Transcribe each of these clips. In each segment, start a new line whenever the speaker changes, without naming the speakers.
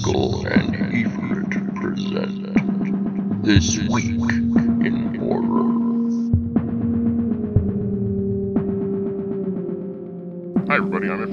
Sickle and Efrit present This Week in Horror.
Hi everybody, I'm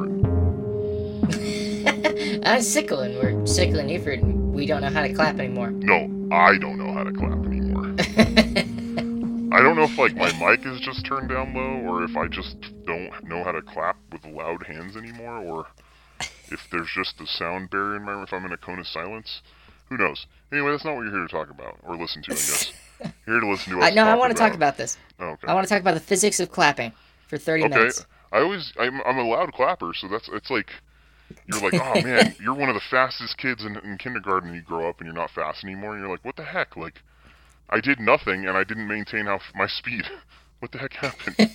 Efrit.
I'm Sickle, and we're Sickle and Efrit, and we don't know how to clap anymore.
No, I don't know how to clap anymore. I don't know if my mic is just turned down low, or if I just don't know how to clap with loud hands anymore, or if there's just a sound barrier in my room, if I'm in a cone of silence. Who knows? Anyway, that's not what you're here to talk about, or listen to, I guess. You're here to listen to us
I want to talk about this.
Oh, okay.
I want to talk about the physics of clapping for 30 minutes.
I'm a loud clapper, so it's like, you're like, oh man, you're one of the fastest kids in kindergarten, and you grow up and you're not fast anymore, and you're like, what the heck? Like, I did nothing, and I didn't maintain my speed. What the heck happened?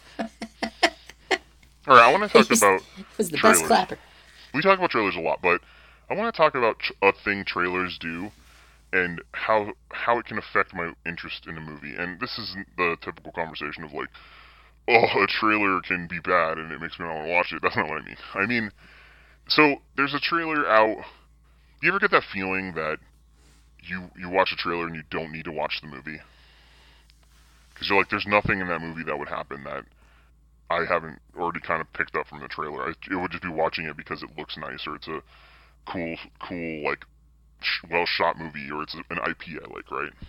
Alright, I want to talk about
was the
trailers.
best clapper.
We talk about trailers a lot, but I want to talk about a thing trailers do, and how it can affect my interest in a movie. And this isn't the typical conversation of like, oh, a trailer can be bad, and it makes me not want to watch it. That's not what I mean. I mean, so there's a trailer out. Do you ever get that feeling that you watch a trailer and you don't need to watch the movie? Because you're like, there's nothing in that movie that would happen that I haven't already kind of picked up from the trailer. It would just be watching it because it looks nice, or it's a cool, like, well-shot movie, or it's an IP I like, right?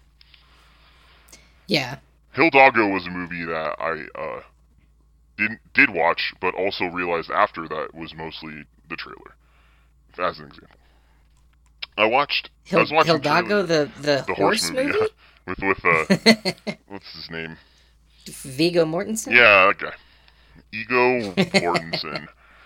Yeah.
Hidalgo was a movie that I did watch, but also realized after that was mostly the trailer, as an example. I was watching
Hidalgo, the horse movie?
Yeah. With what's his name?
Viggo Mortensen?
Yeah, that guy. Ego Mortensen.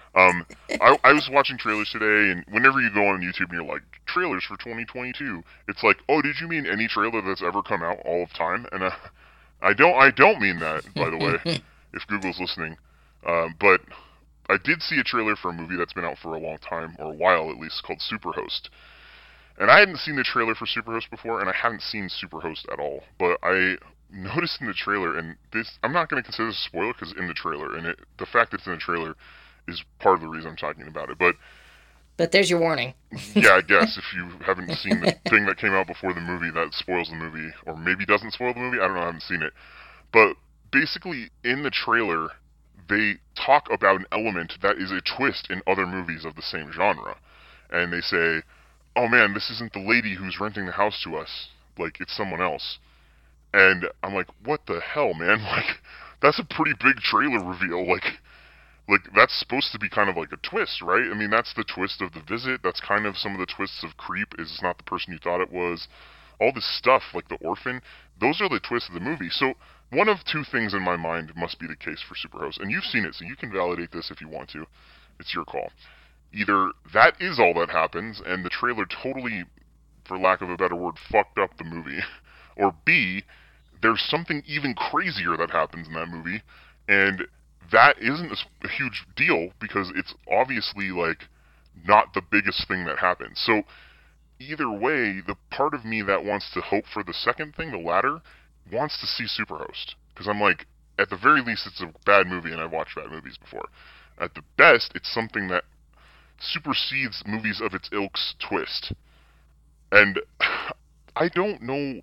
I was watching trailers today, and whenever you go on YouTube and you're like, trailers for 2022, it's like, oh, did you mean any trailer that's ever come out all of time? And I don't mean that, by the way, if Google's listening. But I did see a trailer for a movie that's been out for a long time, or a while at least, called Superhost. And I hadn't seen the trailer for Superhost before, and I hadn't seen Superhost at all. But I noticed in the trailer, and this, I'm not going to consider this a spoiler because it's in the trailer, and the fact that it's in the trailer is part of the reason I'm talking about it.
But there's your warning.
Yeah, I guess if you haven't seen the thing that came out before the movie that spoils the movie, or maybe doesn't spoil the movie, I don't know, I haven't seen it. But basically, in the trailer, they talk about an element that is a twist in other movies of the same genre. And they say, oh man, this isn't the lady who's renting the house to us. Like, it's someone else. And I'm like, what the hell, man? Like, that's a pretty big trailer reveal. Like that's supposed to be kind of like a twist, right? I mean, that's the twist of The Visit. That's kind of some of the twists of Creep, is it's not the person you thought it was. All this stuff, like The Orphan, those are the twists of the movie. So one of two things in my mind must be the case for Superhost. And you've seen it, so you can validate this if you want to. It's your call. Either that is all that happens, and the trailer totally, for lack of a better word, fucked up the movie. Or B, there's something even crazier that happens in that movie, and that isn't a huge deal because it's obviously, like, not the biggest thing that happens. So, either way, the part of me that wants to hope for the second thing, the latter, wants to see Superhost. Because I'm like, at the very least, it's a bad movie, and I've watched bad movies before. At the best, it's something that supersedes movies of its ilk's twist. And I don't know.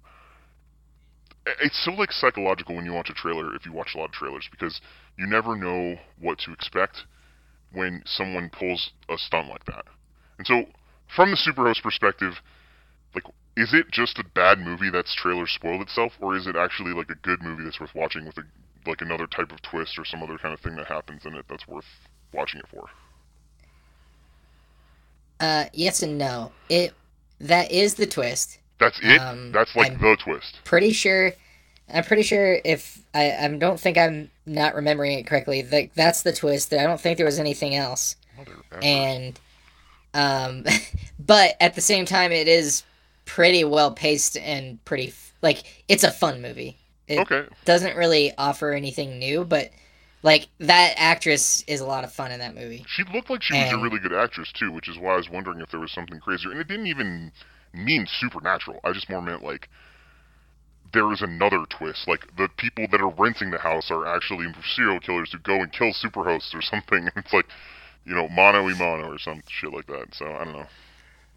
It's so, like, psychological when you watch a trailer, if you watch a lot of trailers, because you never know what to expect when someone pulls a stunt like that. And so, from the Superhost perspective, like, is it just a bad movie that's trailer spoiled itself, or is it actually, like, a good movie that's worth watching with, like, another type of twist or some other kind of thing that happens in it that's worth watching it for?
Yes and no. That is the twist.
That's it? That's like the twist.
I'm pretty sure if I don't think I'm not remembering it correctly. That's the twist. I don't think there was anything else. And but at the same time, it is pretty well paced and pretty, like, it's a fun movie. It doesn't really offer anything new, but, like, that actress is a lot of fun in that movie.
She looked like she was a really good actress too, which is why I was wondering if there was something crazier. And it didn't even mean supernatural. I just more meant, like, there is another twist. Like, the people that are renting the house are actually serial killers who go and kill Superhosts or something. It's like, you know, mano y mano or some shit like that. So, I don't know.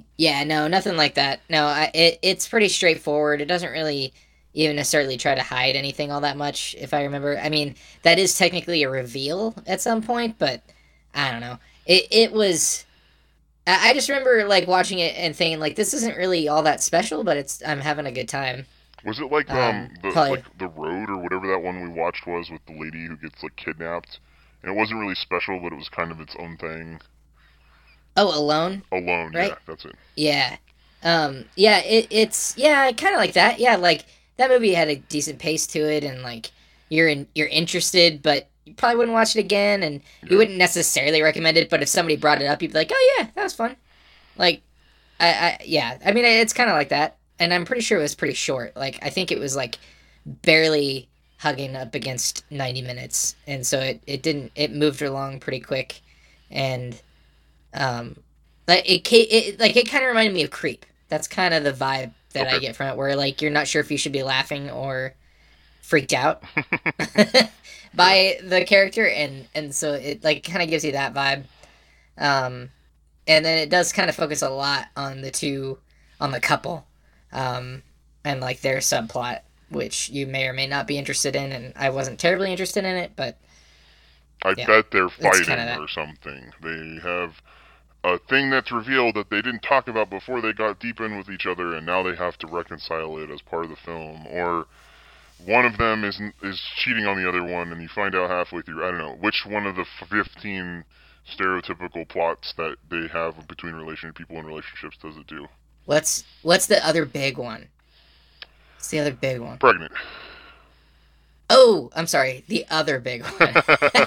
Yeah, no, nothing like that. No, it's pretty straightforward. It doesn't really even necessarily try to hide anything all that much, if I remember. I mean, that is technically a reveal at some point, but I don't know. It was. I just remember like watching it and thinking like this isn't really all that special, but I'm having a good time.
Was it like
Probably.
like The Road or whatever that one we watched was with the lady who gets like kidnapped, and it wasn't really special, but it was kind of its own thing.
Oh, Alone.
Alone,
Right?
yeah, that's it.
Yeah. Yeah, it's yeah, kind of like that. Yeah, like that movie had a decent pace to it and like you're interested, but you probably wouldn't watch it again and you
Yeah.
wouldn't necessarily recommend it, but if somebody brought it up, you'd be like, "Oh yeah, that was fun." Like yeah, I mean it's kind of like that. And I'm pretty sure it was pretty short. Like I think it was like barely hugging up against 90 minutes. And so it moved along pretty quick and um like it kind of reminded me of Creep. That's kind of the vibe that I
Okay.
get from it, where like you're not sure if you should be laughing or freaked out
Sure.
by the character, and so it like kind of gives you that vibe. Um, and then it does kind of focus a lot on on the couple, um, and like their subplot, which you may or may not be interested in, and I wasn't terribly interested in it, but
I
yeah,
bet they're
it's
fighting
kind of that.
or something. They have a thing that's revealed that they didn't talk about before they got deep in with each other, and now they have to reconcile it as part of the film. Or one of them is cheating on the other one, and you find out halfway through. I don't know which one of the 15 stereotypical plots that they have between people in relationships does it do?
What's the other big one? What's the other big one?
Pregnant.
Oh, I'm sorry, the other big one.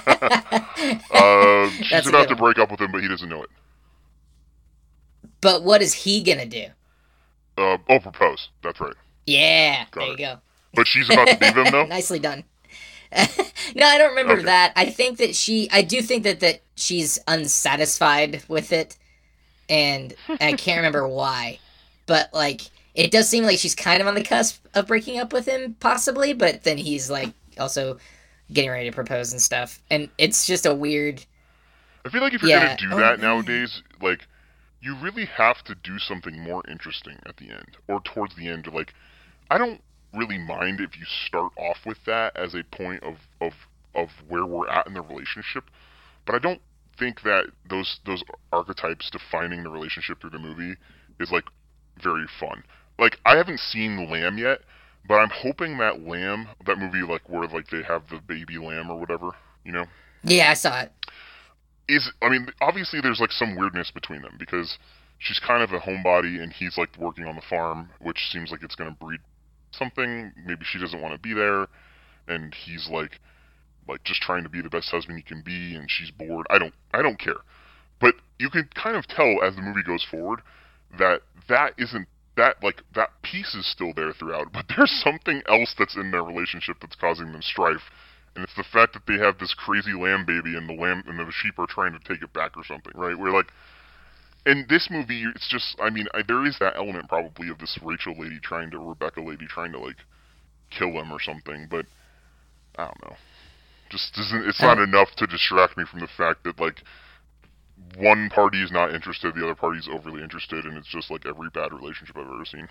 She's
That's a
about
good
to
one.
break up with him, but he doesn't know it.
But what is he gonna do?
Oh, propose. That's right.
Yeah, there
Got
you
it.
go.
But she's about to leave him, though?
Nicely done. No, I don't remember
Okay.
that. I do think that she's unsatisfied with it, and I can't remember why. But like, it does seem like she's kind of on the cusp of breaking up with him, possibly. But then he's like also getting ready to propose and stuff, and it's just a weird.
I feel like if you're
Yeah.
gonna do
Oh
that
man.
nowadays, like, you really have to do something more interesting at the end, or towards the end. Like, I don't really mind if you start off with that as a point of where we're at in the relationship, but I don't think that those archetypes defining the relationship through the movie is like very fun. Like, I haven't seen Lamb yet, but I'm hoping that Lamb, that movie, like where like they have the baby lamb or whatever, you know,
Yeah, I saw it.
is, I mean, obviously there's like some weirdness between them because she's kind of a homebody and he's like working on the farm, which seems like it's going to breed something. Maybe she doesn't want to be there, and he's like just trying to be the best husband he can be, and she's bored. I don't care, but you can kind of tell as the movie goes forward that that isn't that like that piece is still there throughout, but there's something else that's in their relationship that's causing them strife, and it's the fact that they have this crazy lamb baby, and the sheep are trying to take it back or something, right? Where like in this movie, it's just, I mean, there is that element probably of this Rachel lady Rebecca lady trying to like kill him or something, but I don't know. Just isn't, it's not
Uh,
enough to distract me from the fact that like one party is not interested, the other party is overly interested, and it's just like every bad relationship I've ever seen.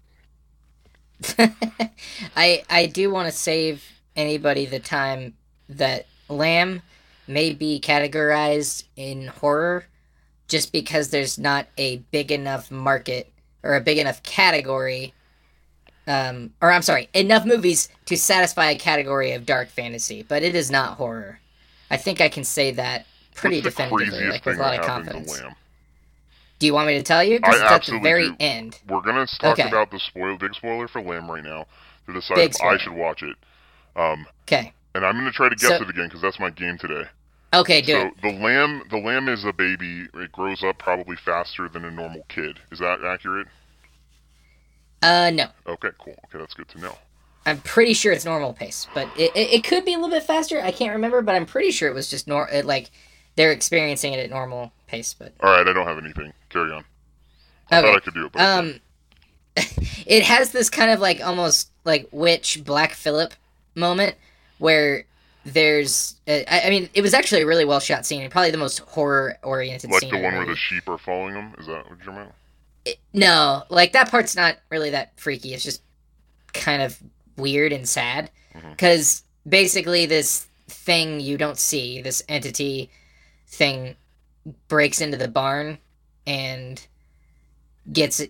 I do want to save anybody the time that Lamb may be categorized in horror just because there's not a big enough market or a big enough category, or I'm sorry, enough movies to satisfy a category of dark fantasy, but it is not horror. I think I can say that pretty
What's the
definitively,
craziest
like with
thing
a lot
that
of
happened to
confidence.
Lamb?
Do you want me to tell you?
I
Because it's at the
absolutely
very
do.
end.
We're gonna talk
Okay,
about the big spoiler for Lamb right now to decide
big
if I
spoiler.
should watch it. Um,
Okay,
and I'm gonna try to guess
so
it again because that's my game today.
okay, do
So
it.
the lamb is a baby. It grows up probably faster than a normal kid. Is that accurate?
No.
Okay, cool. Okay, that's good to know.
I'm pretty sure it's normal pace, but it could be a little bit faster. I can't remember, but I'm pretty sure it was just like they're experiencing it at normal pace. But
All right, I don't have anything. Carry on. I thought I
okay,
could do it, but I can't.
um, it has this kind of like almost like witch Black Phillip moment where there's I mean it was actually a really well shot scene and probably the most horror oriented
Like
scene
the
in the
one where the
movie.
sheep are following them. Is that what you're about?
No, like that part's not really that freaky. It's just kind of weird and sad because basically this thing you don't see, this entity thing, breaks into the barn and gets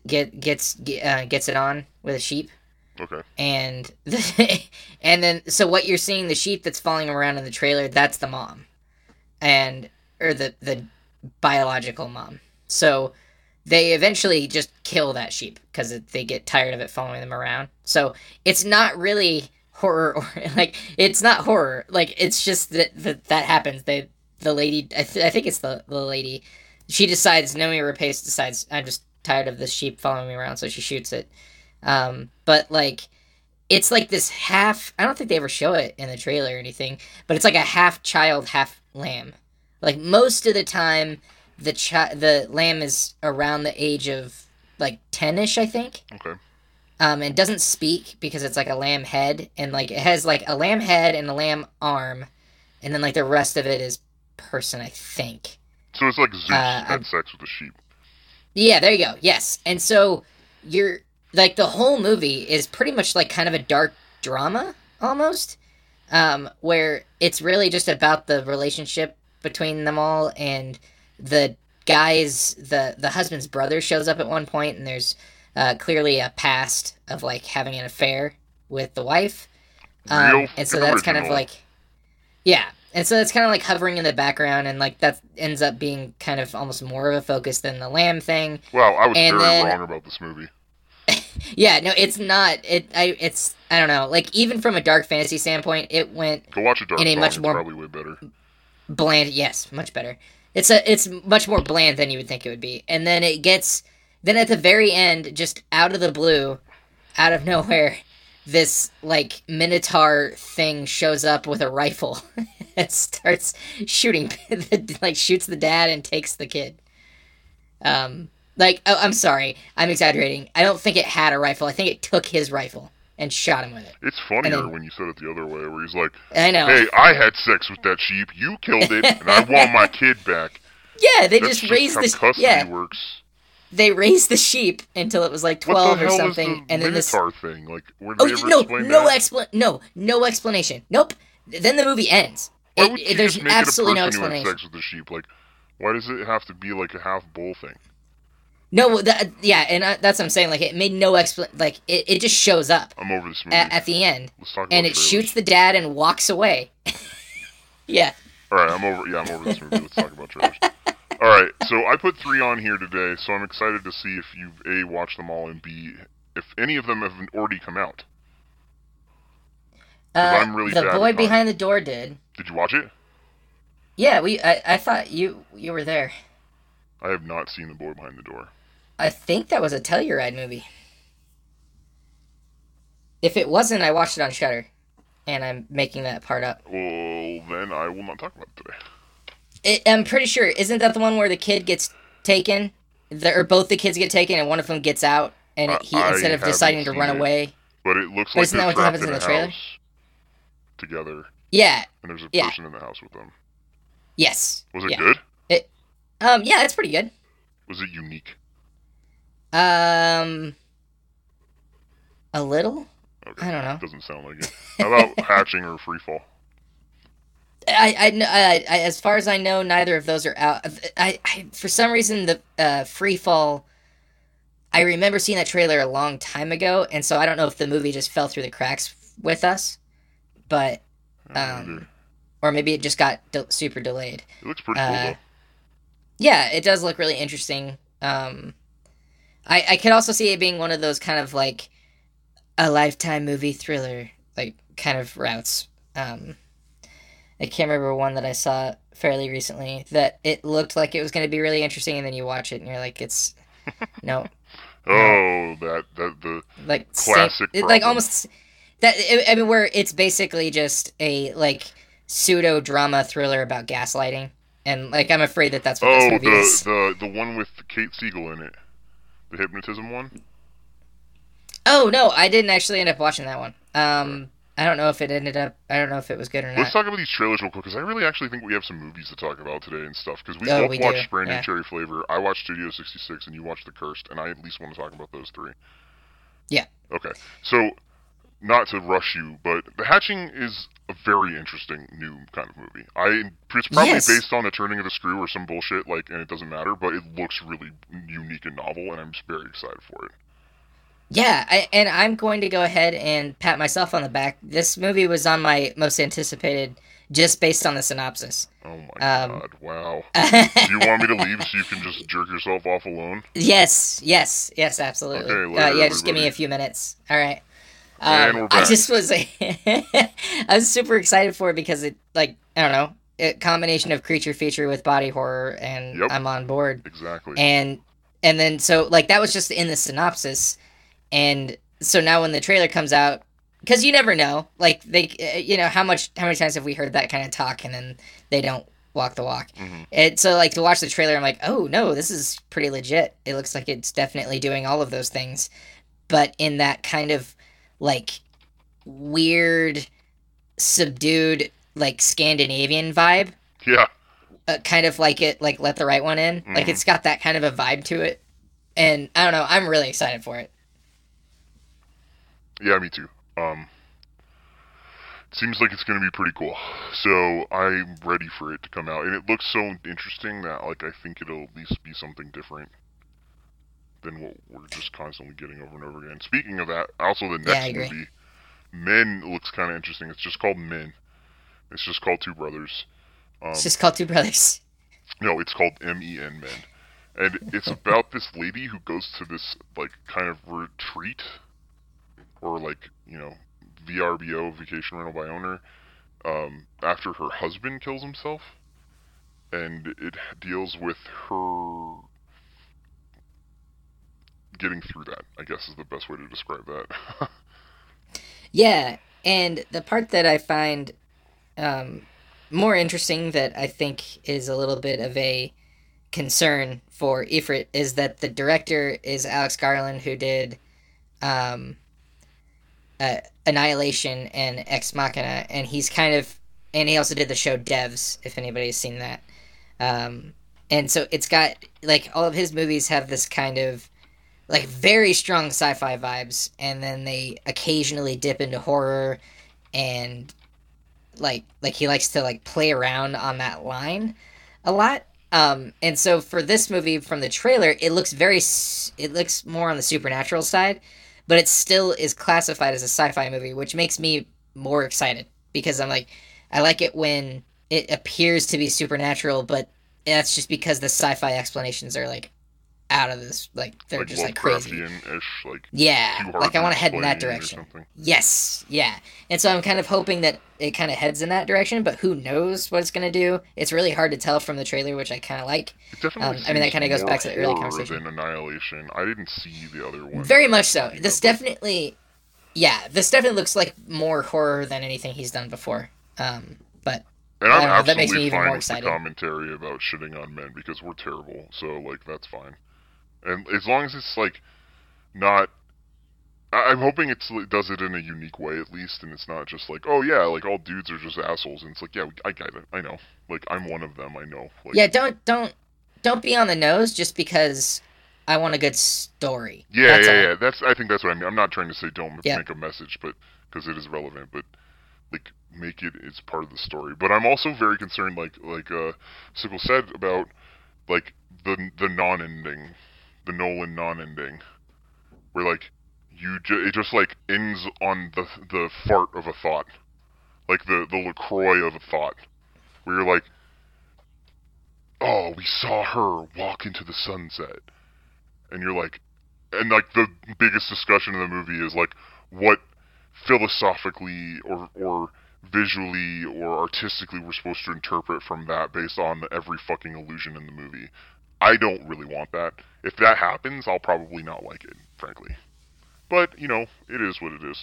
it on with a sheep.
Okay.
And and then so what you're seeing, the sheep that's following around in the trailer, that's the mom, or the biological mom. So they eventually just kill that sheep because they get tired of it following them around. So it's not really horror, or like it's not horror. Like it's just that happens. The lady, I think it's the lady. She decides, Noomi Rapace decides, I'm just tired of this sheep following me around, so she shoots it. But like it's like this half. I don't think they ever show it in the trailer or anything, but it's like a half child, half lamb. Like most of the time, the lamb is around the age of like 10ish, I think.
Okay.
And doesn't speak because it's like a lamb head, and like it has like a lamb head and a lamb arm, and then like the rest of it is person, I think.
So it's like Zeus had sex with a sheep.
Yeah, there you go. Yes, and so you're like the whole movie is pretty much like kind of a dark drama almost, where it's really just about the relationship between them all, and the guy's the husband's brother shows up at one point, and there's clearly a past of like having an affair with the wife, and so that's kind of like, yeah, and so that's kind of like hovering in the background, and like that ends up being kind of almost more of a focus than the lamb thing.
Wow, I was very wrong about this movie.
Yeah, no, it's not. It's I don't know. Like even from a dark fantasy standpoint, it went.
Go watch a dark
in a
song,
much more
probably way better.
Bland, yes, much better. It's much more bland than you would think it would be, and then then at the very end, just out of the blue, out of nowhere, this like minotaur thing shows up with a rifle and starts shooting, like shoots the dad and takes the kid. Like, oh, I'm sorry, I'm exaggerating. I don't think it had a rifle. I think it took his rifle and shot him with it.
It's funnier when you said it the other way, where he's like,
I know.
Hey, I had sex with that sheep, you killed it, and I want my kid back.
Yeah, they
That's
just raised this.
Custody works.
They raised the sheep until it was like 12 or something,
Is the
and then this
thing. Like, were they ever
no explanation. Nope. Then the movie ends.
Why would you
there's
just make
absolutely
it a
no
person who had
explanation.
sex with the sheep? Like, why does it have to be like a half bull thing?
No, yeah, and that's what I'm saying. Like, it made no like it just shows up.
I'm over this movie
at the end,
Let's talk about
and it
trailers.
shoots the dad and walks away. Yeah.
All right, I'm over this movie. Let's talk about trailers. All right, so I put 3 on here today, so I'm excited to see if you've A, watched them all, and B, if any of them have already come out. I'm really
The
bad
Boy
at
Behind the Door did.
Did you watch it?
Yeah, I thought you were there.
I have not seen The Boy Behind the Door.
I think that was a Telluride movie. If it wasn't, I watched it on Shudder, and I'm making that part up.
Well, then I will not talk about it today.
I'm pretty sure, isn't that the one where the kid gets taken? Or both the kids get taken and one of them gets out, and he instead of deciding to run away.
But it looks like
isn't that what happens in the trailer?
Together.
Yeah.
And there's a person in the house with them.
Yes.
Was it good?
Yeah, it's pretty good.
Was it unique?
A little?
Okay.
I don't know.
Doesn't sound like it. How about Hatching or Freefall?
I as far as I know, neither of those are out. I for some reason the Freefall. I remember seeing that trailer a long time ago, and so I don't know if the movie just fell through the cracks with us, but or maybe it just got super delayed.
It looks pretty cool though.
Yeah, it does look really interesting. I could also see it being one of those kind of like a Lifetime movie thriller like kind of routes. I can't remember one that I saw fairly recently that it looked like it was going to be really interesting, and then you watch it and you're like, it's no.
That the
like
classic,
like almost that. I mean, where it's basically just a like pseudo drama thriller about gaslighting, and like I'm afraid that's what this movie is.
the one with Kate Siegel in it, the hypnotism one.
Oh no, I didn't actually end up watching that one. I don't know if it ended up. I don't know if it was good or not.
Let's talk about these trailers real quick, because I really actually think we have some movies to talk about today and stuff. Because we both watched Brandon Cherry Flavor. I watched Studio 66, and you watched The Cursed, and I at least want to talk about those three.
Yeah.
Okay. So, not to rush you, but The Hatching is a very interesting new kind of movie. It's probably based on The Turning of the Screw or some bullshit, and it doesn't matter, but it looks really unique and novel, and I'm just very excited for it.
Yeah, and I'm going to go ahead and pat myself on the back. This movie was on my most anticipated just based on the synopsis.
Oh my god, wow. Do you want me to leave so you can just jerk yourself off alone?
Yes, absolutely.
Okay, later,
just give me a few minutes. All right.
And we're back.
I just was I was super excited for it because it, I don't know, a combination of creature feature with body horror, and I'm on board.
Exactly.
And then, so, that was just in the synopsis. And so now when the trailer comes out, because you never know, how many times have we heard that kind of talk and then they don't walk the walk?
Mm-hmm.
And so, to watch the trailer, I'm like, oh, no, this is pretty legit. It looks like it's definitely doing all of those things, but in that kind of, weird, subdued, Scandinavian vibe.
Yeah.
Kind of Let the Right One In.
Mm-hmm.
It's got that kind of a vibe to it. And, I don't know, I'm really excited for it.
Yeah, me too. Seems like it's going to be pretty cool. So I'm ready for it to come out. And it looks so interesting that, I think it'll at least be something different than what we're just constantly getting over and over again. Speaking of that, also the next movie, Men, looks kind of interesting. It's just called Men. It's just called Two Brothers.
It's just called Two Brothers.
No, it's called Men, Men. And it's about this lady who goes to this, kind of retreat, or VRBO, Vacation Rental by Owner, after her husband kills himself, and it deals with her getting through that, I guess is the best way to describe that.
Yeah, and the part that I find more interesting, that I think is a little bit of a concern for Ifrit, is that the director is Alex Garland, who did Annihilation and Ex Machina, and he also did the show Devs, if anybody's seen that. And so it's got, all of his movies have this kind of, very strong sci-fi vibes, and then they occasionally dip into horror, and, he likes to, play around on that line a lot. And so for this movie, from the trailer, it looks more on the supernatural side, but it still is classified as a sci-fi movie, which makes me more excited, because I'm I like it when it appears to be supernatural, but that's just because the sci-fi explanations are out of this, they're just crazy. Yeah, I want to head in that direction. Yes, yeah. And so I'm kind of hoping that it kind of heads in that direction, but who knows what it's going to do. It's really hard to tell from the trailer, which I kind of like.
It definitely
that kind of goes back to the early conversation.
Than Annihilation. I didn't see the other one.
Very much so. This definitely looks like more horror than anything he's done before. But
and I'm absolutely
that makes me even
fine
more
with
excited.
The commentary about shitting on men, because we're terrible. So that's fine. And as long as it's not, I'm hoping it does it in a unique way at least, and it's not just oh yeah, all dudes are just assholes, and it's yeah, I get it, I know, I'm one of them, I know.
Yeah, don't be on the nose just because I want a good story.
Yeah, yeah. I think that's what I mean. I'm not trying to say don't make a message, but because it is relevant, but make it as part of the story. But I'm also very concerned, Sickle said, about the non-ending. The Nolan non-ending, where it just ends on the fart of a thought, the LaCroix of a thought, where you're oh, we saw her walk into the sunset, and you're and the biggest discussion in the movie is what philosophically or visually or artistically we're supposed to interpret from that based on every fucking illusion in the movie. I don't really want that. If that happens, I'll probably not like it, frankly. But, it is what it is.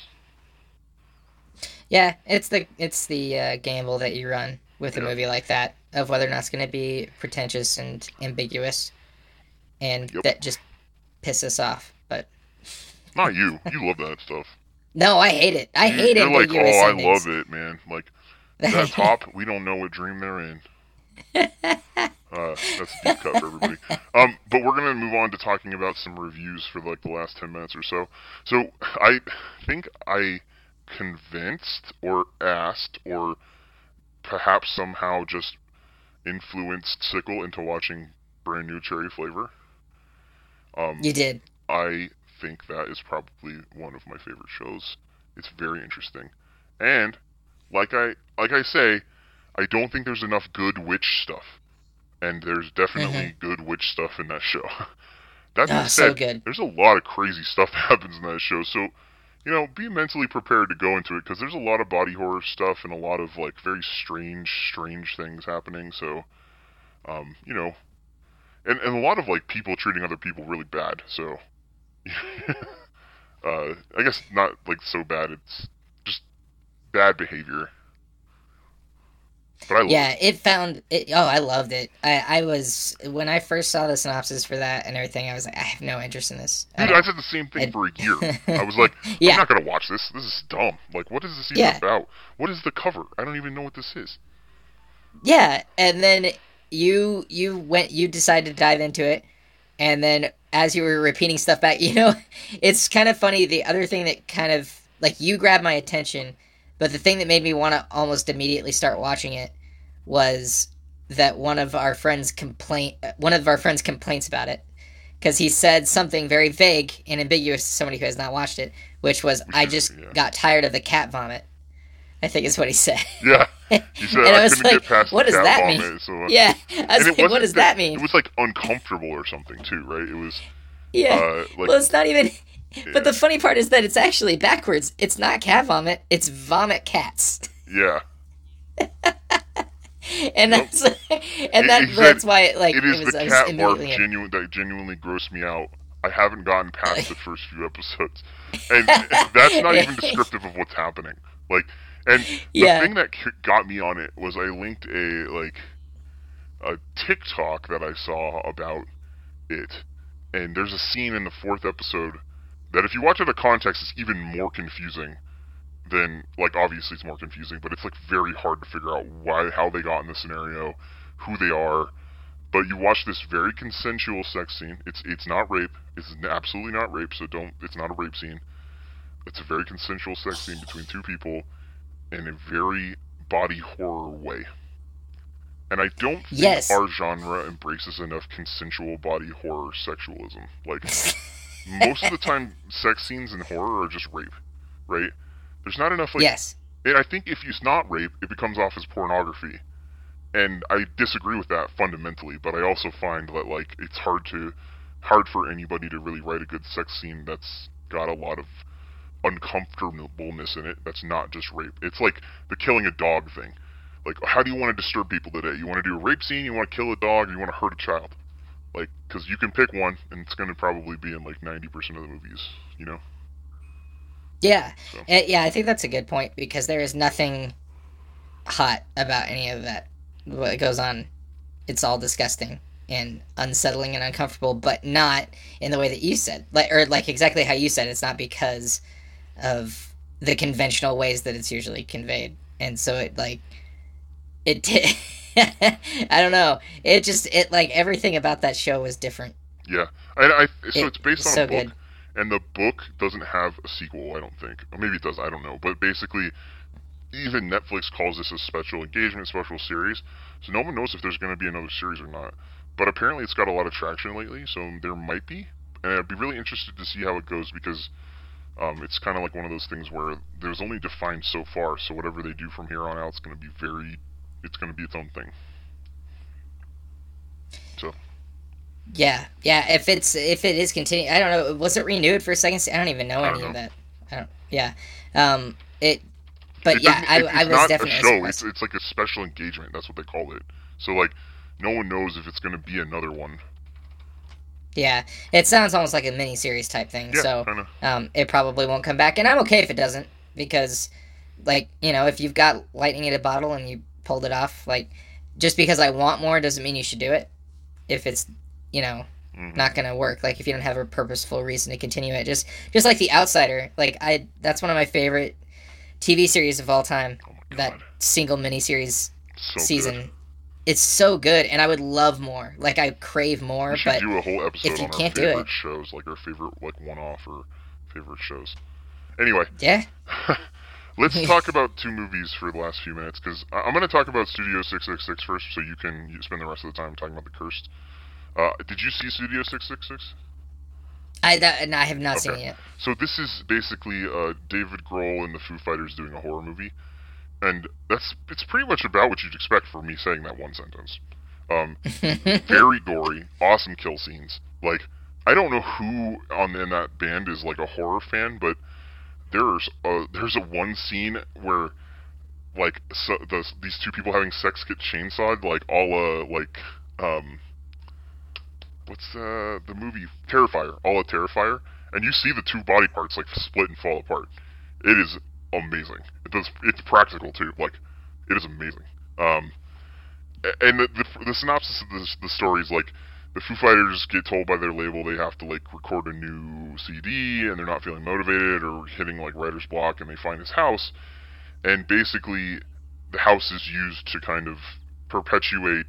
Yeah, it's the gamble that you run with a movie like that, of whether or not it's going to be pretentious and ambiguous, and that just pisses us off. But
not you. You love that stuff.
No, I hate it. I hate
You're like,
ambiguous
oh,
endings.
I love it, man. Like, that top, we don't know what dream they're in. That's a deep cut for everybody. But we're gonna move on to talking about some reviews for like the last 10 minutes or so. So I think I convinced or asked or perhaps somehow just influenced Sickle into watching Brand New Cherry Flavor.
You did.
I think that is probably one of my favorite shows. It's very interesting, and like I say, I don't think there's enough good witch stuff, and there's definitely good witch stuff in that show. That being said,
so good.
There's a lot of crazy stuff that happens in that show, so be mentally prepared to go into it because there's a lot of body horror stuff and a lot of like very strange things happening. So, and a lot of like people treating other people really bad. So, I guess not like so bad. It's just bad behavior. But I loved
it. Oh, I loved it. I was when I first saw the synopsis for that and everything, I was like, I have no interest in this.
Dude, I said the same thing for a year. I was like, I'm not gonna watch this. This is dumb. Like, what is this even about? What is the cover? I don't even know what this is.
Yeah, and then you decided to dive into it, and then as you were repeating stuff back, it's kind of funny. The other thing that kind of like you grabbed my attention, but the thing that made me want to almost immediately start watching it was that one of our friends' complaints about it because he said something very vague and ambiguous to somebody who has not watched it, which was, "I just got tired of the cat vomit." I think is what he said.
Yeah, he said I couldn't get past the cat vomit. So,
yeah, I was like, what does that mean?
It was like uncomfortable or something too, right? It was.
Yeah. Well, it's not even. Yeah. But the funny part is that it's actually backwards. It's not cat vomit. It's vomit cats.
Yeah.
And that's that's why it
is the cat barf that genuinely grossed me out. I haven't gotten past the first few episodes, and that's not even descriptive of what's happening. Like, and the thing that got me on it was I linked a TikTok that I saw about it, and there's a scene in the 4th episode that if you watch it out of context, it's even more confusing than, like, obviously it's more confusing, but it's, like, very hard to figure out how they got in the scenario, who they are, but you watch this very consensual sex scene. It's not rape. It's absolutely not rape, so it's not a rape scene. It's a very consensual sex scene between two people in a very body horror way. And I don't think our genre embraces enough consensual body horror sexualism. Like, most of the time, sex scenes in horror are just rape, right? There's not enough, like...
Yes.
And I think if it's not rape, it becomes off as pornography. And I disagree with that fundamentally, but I also find that, like, it's hard for anybody to really write a good sex scene that's got a lot of uncomfortableness in it that's not just rape. It's like the killing a dog thing. Like, how do you want to disturb people today? You want to do a rape scene, you want to kill a dog, or you want to hurt a child? Like, because you can pick one, and it's going to probably be in, like, 90% of the movies,
Yeah. So. Yeah, I think that's a good point, because there is nothing hot about any of that. What goes on, it's all disgusting and unsettling and uncomfortable, but not in the way that you said. Like exactly how you said, it's not because of the conventional ways that it's usually conveyed. And so I don't know. It like everything about that show was different.
Yeah. So it's based on a book. Good. And the book doesn't have a sequel, I don't think. Or maybe it does, I don't know. But basically, even Netflix calls this a special engagement, special series. So no one knows if there's going to be another series or not. But apparently it's got a lot of traction lately, so there might be. And I'd be really interested to see how it goes because it's kind of like one of those things where there's only defined so far. So whatever they do from here on out, it's going to be its own thing. So.
Yeah. If it is continuing, I don't know. Was it renewed for a second? I don't even know any of that. Yeah. But yeah, I was definitely
surprised. It's like a special engagement. That's what they call it. So like, no one knows if it's going to be another one.
Yeah, it sounds almost like a mini-series type thing.
Yeah,
so
kinda.
It probably won't come back, and I'm okay if it doesn't, because, like, if you've got lightning in a bottle and you pulled it off, like, just because I want more doesn't mean you should do it. If it's, not gonna work. Like if you don't have a purposeful reason to continue it, just like The Outsider. Like that's one of my favorite TV series of all time. That single miniseries season. Good. It's so good, and I would love more. Like I crave more.
We should
but
do a whole episode
if you
on
can't
our
do
favorite
it,
shows, like our favorite like one-off or favorite shows. Anyway.
Yeah.
Let's talk about 2 movies for the last few minutes, because I'm going to talk about Studio 666 first, so you spend the rest of the time talking about The Cursed. Did you see Studio 666?
I have not seen it yet.
So this is basically David Grohl and the Foo Fighters doing a horror movie, and it's pretty much about what you'd expect from me saying that one sentence. Very gory, awesome kill scenes. Like, I don't know who in that band is like a horror fan, but there's a one scene where like these 2 people having sex get chainsawed, like what's the movie Terrifier, a la Terrifier, and you see the 2 body parts like split and fall apart. It is amazing. It's practical too. Like, it is amazing. And the synopsis of the story is like, the Foo Fighters get told by their label they have to like record a new CD, and they're not feeling motivated or hitting like writer's block, and they find this house, and basically the house is used to kind of perpetuate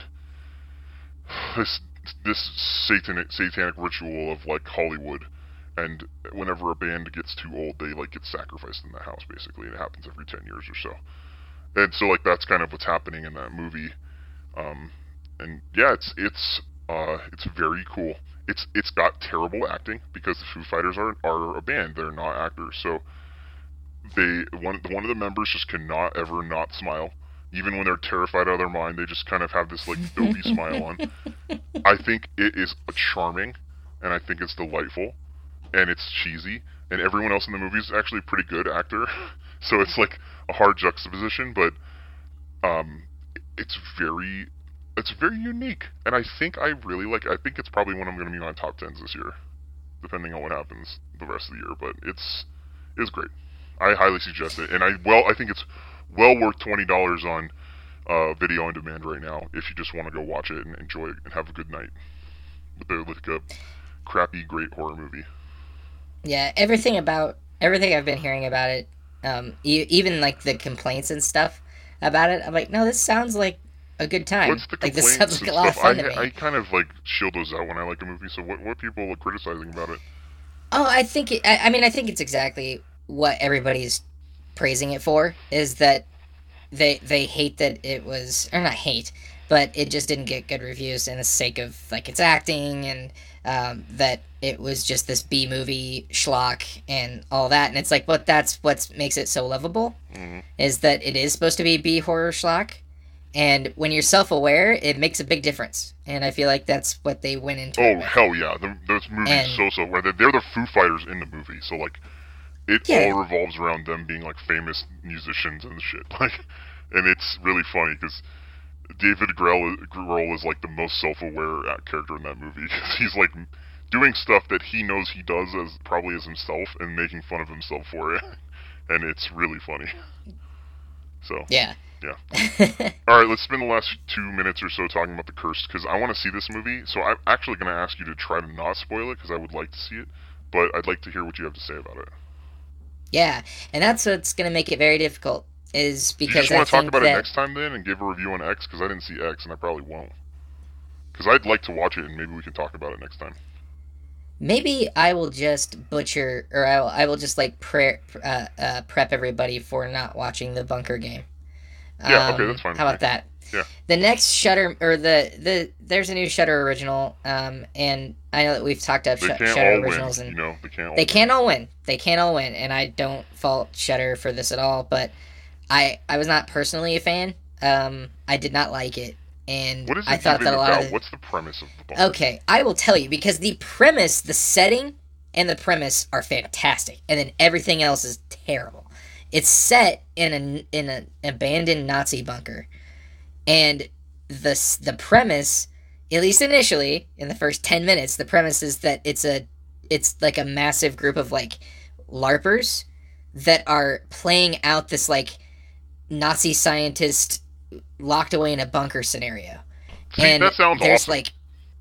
this satanic ritual of like Hollywood. And whenever a band gets too old, they like get sacrificed in the house, basically, and it happens every 10 years or so. And so like that's kind of what's happening in that movie. And yeah, it's very cool. It's got terrible acting, because the Foo Fighters are a band. They're not actors. So one of the members just cannot ever not smile. Even when they're terrified out of their mind, they just kind of have this like dopey smile on. I think it is charming, and I think it's delightful, and it's cheesy, and everyone else in the movie is actually a pretty good actor. So it's like a hard juxtaposition, but it's very unique, and I think I really like it. I think it's probably one I'm going to be in my top 10s this year, depending on what happens the rest of the year, but it's great. I highly suggest it, and I think it's well worth $20 on video on demand right now if you just want to go watch it and enjoy it and have a good night with a crappy, great horror movie.
Yeah, everything I've been hearing about it, even like the complaints and stuff about it, I'm like, no, this sounds like a good time.
What's the complaints
like, this sounds like a lot of fun to me.
I kind of like shield those out when I like a movie. So what people are criticizing about it?
Oh, I think it's exactly what everybody's praising it for, is that they hate that it was, or not hate, but it just didn't get good reviews in the sake of like its acting, and that it was just this B movie schlock and all that. And it's like, but that's what makes it so lovable, is that it is supposed to be B horror schlock. And when you're self-aware, it makes a big difference. And I feel like that's what they went into.
Oh, hell yeah. Those movies so-so. They're the Foo Fighters in the movie. So, like, it all revolves around them being, like, famous musicians and shit. Like, and it's really funny, because David Grohl is, like, the most self-aware character in that movie. Because he's, like, doing stuff that he knows he does probably as himself, and making fun of himself for it. And it's really funny. So...
yeah.
Yeah. Alright, let's spend the last 2 minutes or so talking about The Cursed, because I want to see this movie, so I'm actually going to ask you to try to not spoil it, because I would like to see it, but I'd like to hear what you have to say about it.
Yeah, and that's what's going to make it very difficult, is because
you just want to talk about it next time then, and give a review on X, because I didn't see X, and I probably won't. Because I'd like to watch it, and maybe we can talk about it next time.
Maybe I will just butcher, or I will just like prep everybody for not watching the Bunker Game.
Yeah, okay, that's fine.
How about that?
Yeah.
The next Shudder, or there's a new Shudder original, and I know that we've talked about Shudder originals, and they can't all win. They can't all win, and I don't fault Shudder for this at all. But I was not personally a fan. I did not like it, and
what is it
I thought that a lot
about?
of
What's the premise of the Bunker?
Okay, I will tell you, because the premise, the setting, and the premise are fantastic, and then everything else is terrible. It's set in an abandoned Nazi bunker, and the premise, at least initially in the first 10 minutes, the premise is that it's like a massive group of like LARPers that are playing out this like Nazi scientist locked away in a bunker scenario.
See, and that sounds
there's
awesome.
like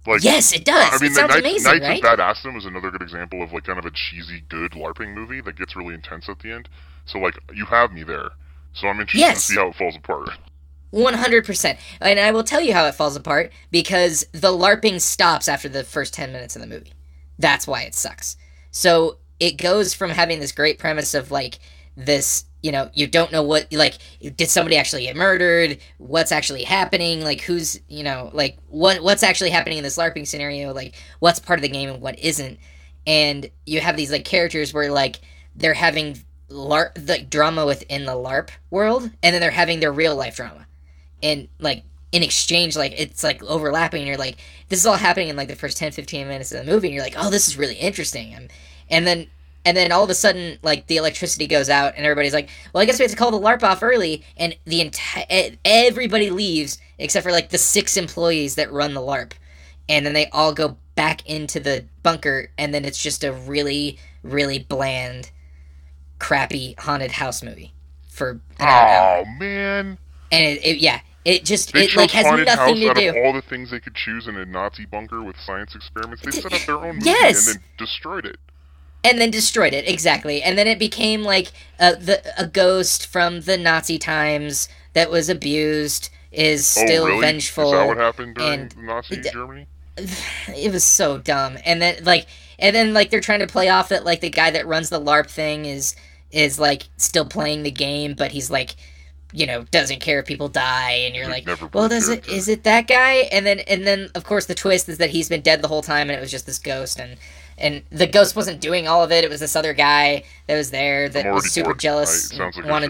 Like,
yes, it does.
I mean,
it sounds
the
amazing,
Knights
right?
of Bad Assam is another good example of like kind of a cheesy, good LARPing movie that gets really intense at the end. So like, you have me there. So I'm interested to see how it falls apart.
100%. And I will tell you how it falls apart, because the LARPing stops after the first 10 minutes of the movie. That's why it sucks. So it goes from having this great premise of like this, you know, you don't know what, like, did somebody actually get murdered? What's actually happening? Like, who's, you know, like, what's actually happening in this LARPing scenario? Like, what's part of the game and what isn't? And you have these, like, characters where, like, they're having the drama within the LARP world, and then they're having their real life drama. And, like, in exchange, like, it's, like, overlapping, and you're like, this is all happening in, like, the first 10, 15 minutes of the movie, and you're like, oh, this is really interesting. And then all of a sudden, like, the electricity goes out, and everybody's like, well, I guess we have to call the LARP off early, and everybody leaves, except for, like, the 6 employees that run the LARP. And then they all go back into the bunker, and then it's just a really, really bland, crappy haunted house movie for an hour.
Oh, man.
And it just
they
like has
haunted
nothing
house
to
out
do.
Of all the things they could choose in a Nazi bunker with science experiments, they set up their own movie
Yes.
and then destroyed it.
And then destroyed it, exactly. And then it became like a ghost from the Nazi times that was abused, is still
really?
vengeful.
Is that what happened during
and
Nazi Germany?
It was so dumb. And then they're trying to play off that like the guy that runs the LARP thing is like still playing the game, but he's like, you know, doesn't care if people die, and you're like, well, is it that guy? And then of course the twist is that he's been dead the whole time, and it was just this ghost, and the ghost wasn't doing all of it. It was this other guy that was there that was super jealous,
like
wanted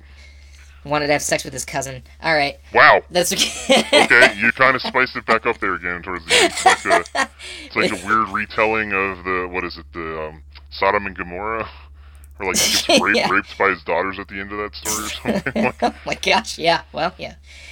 to have sex with his cousin. All right.
Wow.
That's
okay. You kind of spiced it back up there again towards the end. It's like a weird retelling of the Sodom and Gomorrah, or like he gets raped by his daughters at the end of that story or something.
Oh my gosh. Yeah. Well, yeah.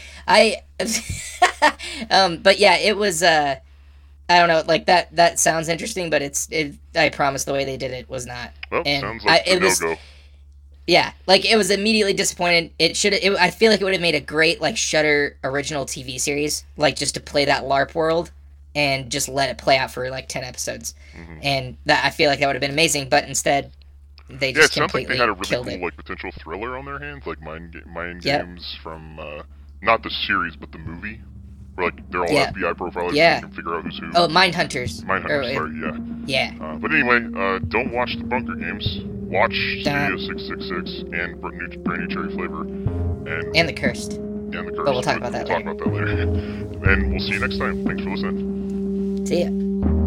But yeah, it was. I don't know. Like that sounds interesting, but I promise the way they did it was not.
Well, sounds like a no-go.
Yeah, like, it was immediately disappointed. I feel like it would have made a great, like, Shudder original TV series, like, just to play that LARP world, and just let it play out for, like, 10 episodes. Mm-hmm. And I feel like that would have been amazing, but instead, they just completely killed it.
It sounds like they had a really cool, like, potential thriller on their hands, like Mind Games from, not the series, but the movie. Where, like, they're all FBI profilers and you can figure out who's who.
Oh, Mindhunters.
Sorry,
yeah.
But anyway, don't watch the Bunker Games. Watch Studio 666 and Brandy Cherry Flavor. And
The Cursed.
And The Cursed.
But we'll talk about that later.
And we'll see you next time. Thanks for listening.
See ya.